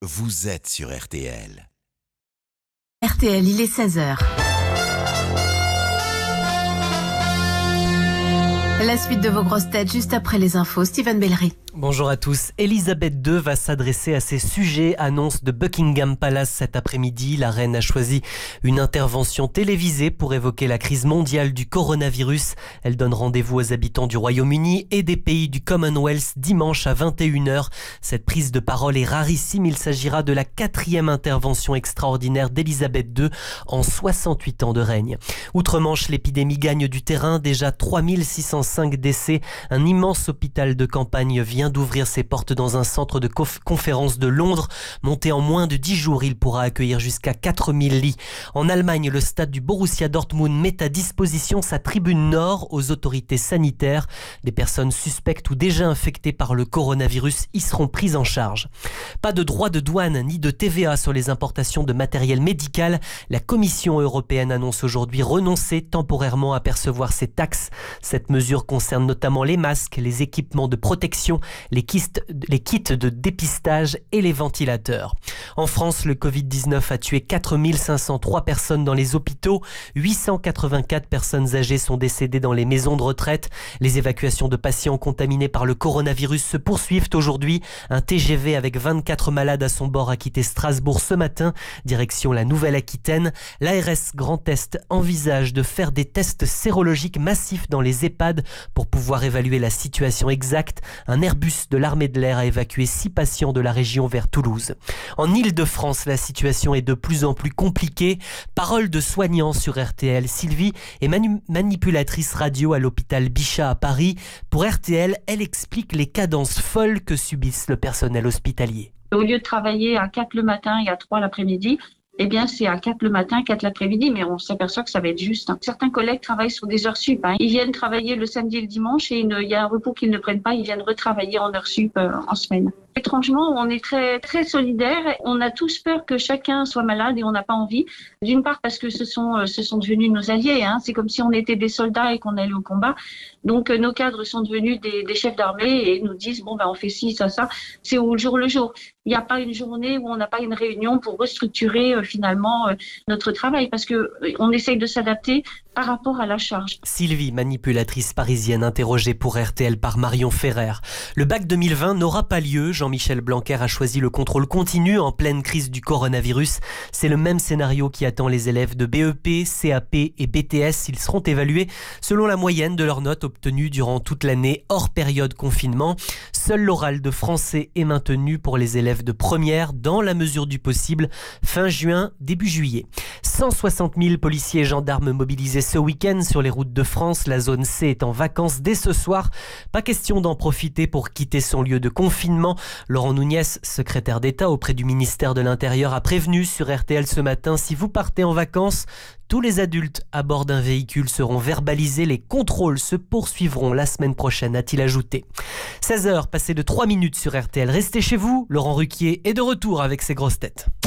vous êtes sur RTL. RTL, il est 16h. La suite de vos grosses têtes juste après les infos. Steven Bellery. Bonjour à tous. Elisabeth II va s'adresser à ses sujets, annonce de Buckingham Palace cet après-midi. La reine a choisi une intervention télévisée pour évoquer la crise mondiale du coronavirus. Elle donne rendez-vous aux habitants du Royaume-Uni et des pays du Commonwealth dimanche à 21h. Cette prise de parole est rarissime. Il s'agira de la 4e intervention extraordinaire d'Elisabeth II en 68 ans de règne. Outre-Manche, l'épidémie gagne du terrain. Déjà 3605 décès. Un immense hôpital de campagne vient d'ouvrir ses portes dans un centre de conférence de Londres. Monté en moins de 10 jours, il pourra accueillir jusqu'à 4000 lits. En Allemagne, le stade du Borussia Dortmund met à disposition sa tribune nord aux autorités sanitaires. Des personnes suspectes ou déjà infectées par le coronavirus y seront prises en charge. Pas de droits de douane ni de TVA sur les importations de matériel médical. La Commission européenne annonce aujourd'hui renoncer temporairement à percevoir ces taxes. Cette mesure concerne notamment les masques, les équipements de protection, les kits de dépistage et les ventilateurs. En France, le Covid-19 a tué 4503 personnes dans les hôpitaux. 884 personnes âgées sont décédées dans les maisons de retraite. Les évacuations de patients contaminés par le coronavirus se poursuivent aujourd'hui. Un TGV avec 24 malades à son bord a quitté Strasbourg ce matin, direction la Nouvelle-Aquitaine. L'ARS Grand Est envisage de faire des tests sérologiques massifs dans les EHPAD pour pouvoir évaluer la situation exacte. Un Airbus de l'armée de l'air a évacué 6 patients de la région vers Toulouse. En Île-de-France, la situation est de plus en plus compliquée. Parole de soignant sur RTL. Sylvie est manipulatrice radio à l'hôpital Bichat à Paris. Pour RTL, elle explique les cadences folles que subissent le personnel hospitalier. Au lieu de travailler à 4 le matin et à 3 l'après-midi, eh bien, c'est à 4 le matin, 4 l'après-midi, mais on s'aperçoit que ça va être juste. Certains collègues travaillent sur des heures sup. Ils viennent travailler le samedi et le dimanche et il y a un repos qu'ils ne prennent pas. Ils viennent retravailler en heures sup en semaine. Étrangement, on est très, très solidaires. On a tous peur que chacun soit malade et on n'a pas envie. D'une part parce que ce sont devenus nos alliés. C'est comme si on était des soldats et qu'on allait au combat. Donc, nos cadres sont devenus des chefs d'armée et nous disent, on fait ci, ça. C'est au jour le jour. Il n'y a pas une journée où on n'a pas une réunion pour restructurer finalement notre travail parce que on essaye de s'adapter par rapport à la charge. Sylvie, manipulatrice parisienne interrogée pour RTL par Marion Ferrer. Le bac 2020 n'aura pas lieu. Jean-Michel Blanquer a choisi le contrôle continu en pleine crise du coronavirus. C'est le même scénario qui attend les élèves de BEP, CAP et BTS. Ils seront évalués selon la moyenne de leurs notes obtenues durant toute l'année hors période confinement. Seul l'oral de français est maintenu pour les élèves de première dans la mesure du possible fin juin, début juillet. 160 000 policiers et gendarmes mobilisés ce week-end sur les routes de France. La zone C est en vacances dès ce soir. Pas question d'en profiter pour quitter son lieu de confinement. Laurent Nunez, secrétaire d'État auprès du ministère de l'Intérieur, a prévenu sur RTL ce matin, si vous partez en vacances, tous les adultes à bord d'un véhicule seront verbalisés. Les contrôles se poursuivront la semaine prochaine, a-t-il ajouté. 16h, passé de 3 minutes sur RTL. Restez chez vous, Laurent Ruquier est de retour avec ses grosses têtes.